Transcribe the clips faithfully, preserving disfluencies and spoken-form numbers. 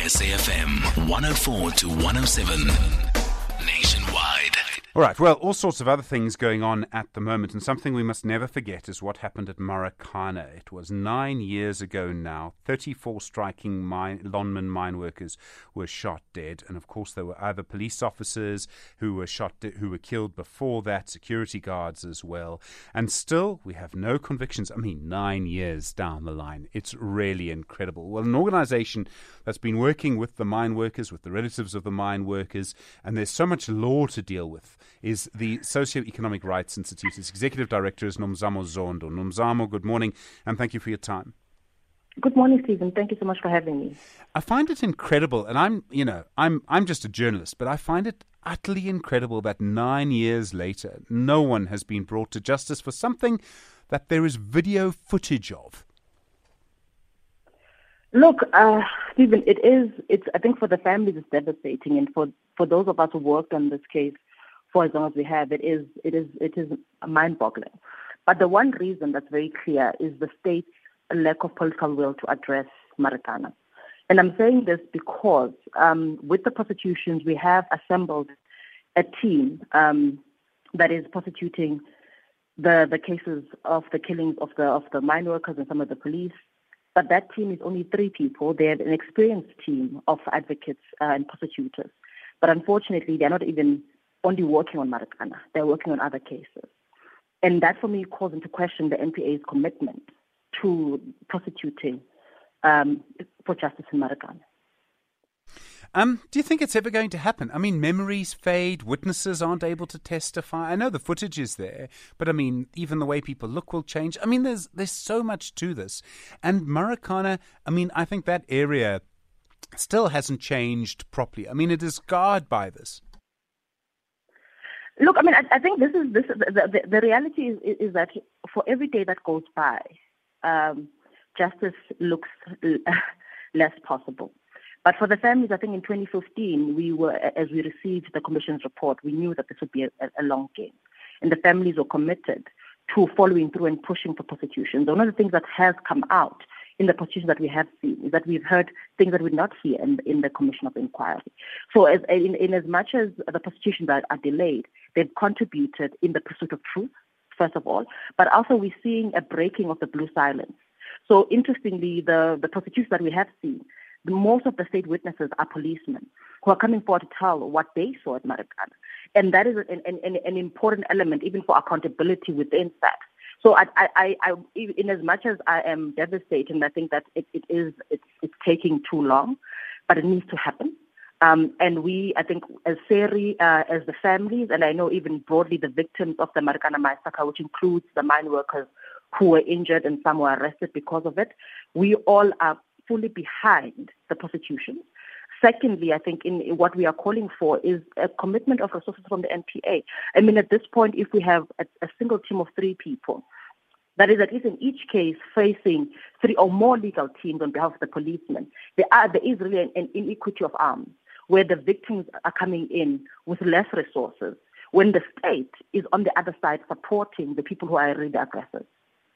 S A F M one oh four to one oh seven nationwide. All right, well, all sorts of other things going on at the moment, and something we must never forget is what happened at Marikana. It was nine years ago now. thirty-four striking mine, Lonmin mine workers were shot dead, and of course there were other police officers who were shot, de- who were killed before that, security guards as well. And still, we have no convictions. I mean, nine years down the line. It's really incredible. Well, an organisation that's been working with the mine workers, with the relatives of the mine workers, and there's so much law to deal with, is the Socio-Economic Rights Institute. Its executive director is Nomzamo Zondo. Nomzamo, good morning, and thank you for your time. Good morning, Stephen. Thank you so much for having me. I find it incredible, and I'm, you know, I'm, I'm just a journalist, but I find it utterly incredible that nine years later, no one has been brought to justice for something that there is video footage of. Look, uh, Stephen, it is, it's, I think for the families it's devastating, and for, for those of us who worked on this case for as long as we have, it is, it is, it is mind-boggling. But the one reason that's very clear is the state's lack of political will to address Marikana. And I'm saying this because um, with the prosecutions, we have assembled a team um, that is prosecuting the, the cases of the killings of the, of the mine workers and some of the police. But that team is only three people. They have an experienced team of advocates uh, and prosecutors. But unfortunately, they're not even only working on Marikana. They're working on other cases. And that, for me, calls into question the N P A's commitment to prosecuting um, for justice in Marikana. Um, do you think it's ever going to happen? I mean, memories fade, witnesses aren't able to testify. I know the footage is there, but I mean, even the way people look will change. I mean, there's there's so much to this. And Marikana, I mean, I think that area still hasn't changed properly. I mean, it is scarred by this. Look, I mean, I, I think this is this. The, the, the reality is, is that for every day that goes by, um, justice looks less possible. But for the families, I think in twenty fifteen, we were, as we received the Commission's report, we knew that this would be a, a long game, and the families were committed to following through and pushing for prosecution. One of the things that has come out in the prosecution that we have seen is that we've heard things that we did not hear in, in the Commission of Inquiry. So as, in, in as much as the prosecutions are, are delayed, they've contributed in the pursuit of truth, first of all, but also we're seeing a breaking of the blue silence. So interestingly, the, the prosecutions that we have seen, the, most of the state witnesses are policemen who are coming forward to tell what they saw at Marikana. And that is an, an, an important element even for accountability within S A C. So I, I, I, in as much as I am devastated, I think that it, it is it's, it's taking too long, but it needs to happen. Um, and we, I think, as SERI, uh, as the families, and I know even broadly the victims of the Marikana massacre, which includes the mine workers who were injured and some were arrested because of it, we all are fully behind the prosecution. Secondly, I think in what we are calling for is a commitment of resources from the N P A. I mean, at this point, if we have a, a single team of three people, that is at least in each case facing three or more legal teams on behalf of the policemen, there, are, there is really an, an inequity of arms where the victims are coming in with less resources when the state is on the other side supporting the people who are really the aggressors.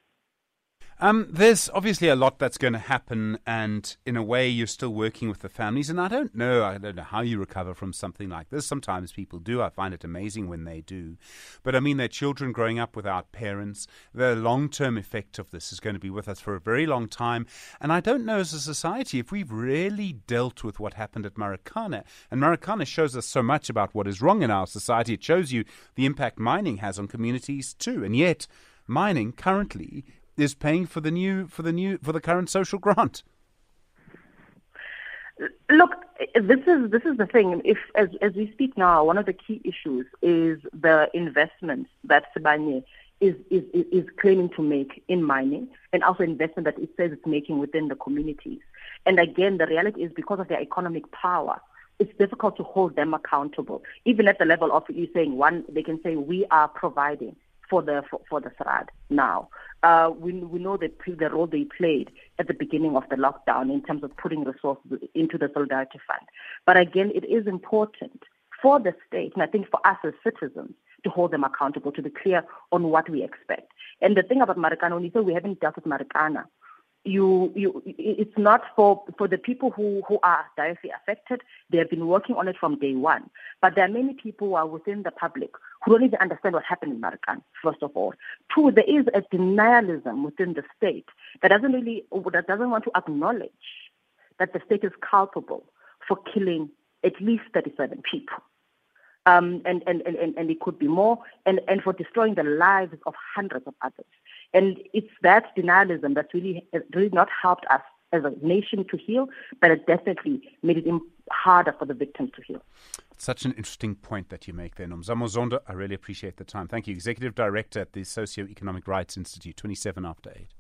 Um, there's obviously a lot that's going to happen, and in a way you're still working with the families, and I don't know, I don't know how you recover from something like this. Sometimes people do. I find it amazing when they do. But I mean, their children growing up without parents, the long-term effect of this is going to be with us for a very long time. And I don't know as a society if we've really dealt with what happened at Marikana. And Marikana shows us so much about what is wrong in our society. It shows you the impact mining has on communities too. And yet, mining currently is paying for the new for the new for the current social grant. Look, this is this is the thing. If as as we speak now, one of the key issues is the investments that Sibanye is is is claiming to make in mining, and also investment that it says it's making within the communities. And again, the reality is because of their economic power, it's difficult to hold them accountable. Even at the level of you saying one, they can say we are providing for the for, for the S R A D now. Uh, we we know the the role they played at the beginning of the lockdown in terms of putting resources into the Solidarity Fund. But again, it is important for the state, and I think for us as citizens, to hold them accountable, to be clear on what we expect. And the thing about Marikana, when you say we haven't dealt with Marikana, you, you, it's not for, for the people who, who are directly affected. They have been working on it from day one. But there are many people who are within the public who don't even understand what happened in Marikana, first of all. Two, there is a denialism within the state that doesn't really, that doesn't want to acknowledge that the state is culpable for killing at least thirty-seven people. Um, and, and, and, and it could be more, and, and for destroying the lives of hundreds of others. And it's that denialism that's really, really not helped us as a nation to heal, but it definitely made it harder for the victims to heal. Such an interesting point that you make there, Nomzamo Zondo. I really appreciate the time. Thank you. Executive Director at the Socio-Economic Rights Institute, twenty-seven after eight.